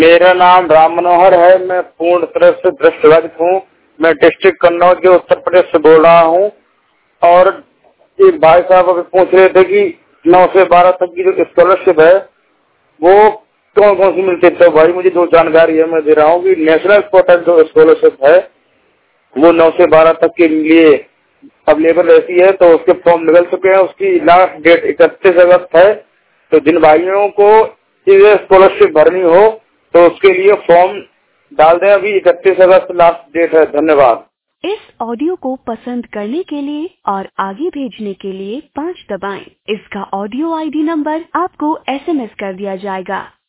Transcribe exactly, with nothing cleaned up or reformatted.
मेरा नाम राम मनोहर है। मैं पूर्ण तरह से दृष्टिबाधित हूँ। मैं डिस्ट्रिक्ट कन्नौज के उत्तर प्रदेश से बोल रहा हूँ। और एक भाई साहब अभी पूछ रहे थे कि नौ से बारह तक की जो स्कॉलरशिप है वो कौन कौन सी मिलती है। तो भाई मुझे जो जानकारी है मैं दे रहा हूँ कि नेशनल पोर्टल जो स्कॉलरशिप है वो नौ से बारह तक के लिए अवेलेबल रहती है। तो उसके फॉर्म निकल चुके हैं। उसकी लास्ट डेट इकतीस अगस्त है। तो जिन भाइयों को ये स्कॉलरशिप भरनी हो तो उसके लिए फॉर्म डाल दें। अभी इकतीस अगस्त लास्ट डेट है। धन्यवाद। इस ऑडियो को पसंद करने के लिए और आगे भेजने के लिए पाँच दबाएं। इसका ऑडियो आईडी नंबर आपको एसएमएस कर दिया जाएगा।